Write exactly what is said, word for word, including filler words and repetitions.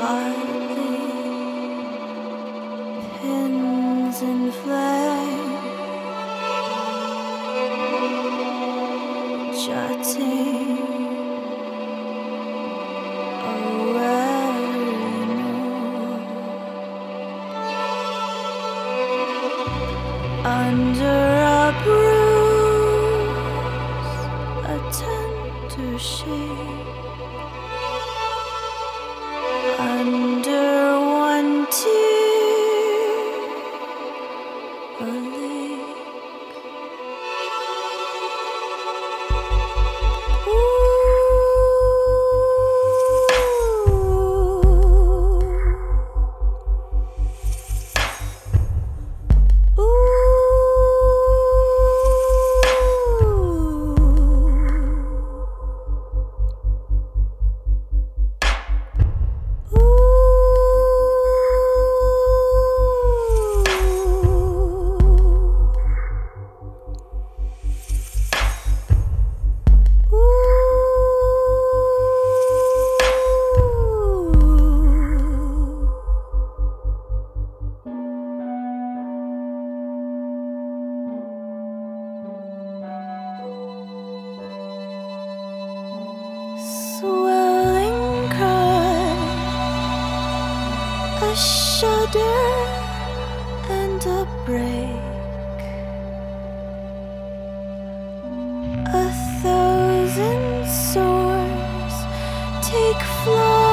Hardly pins and flame, jutting away under a bruise, a tender shade. Under one tear, a leak. Ooh. Swelling cry, a shudder and a break, a thousand swords take flight.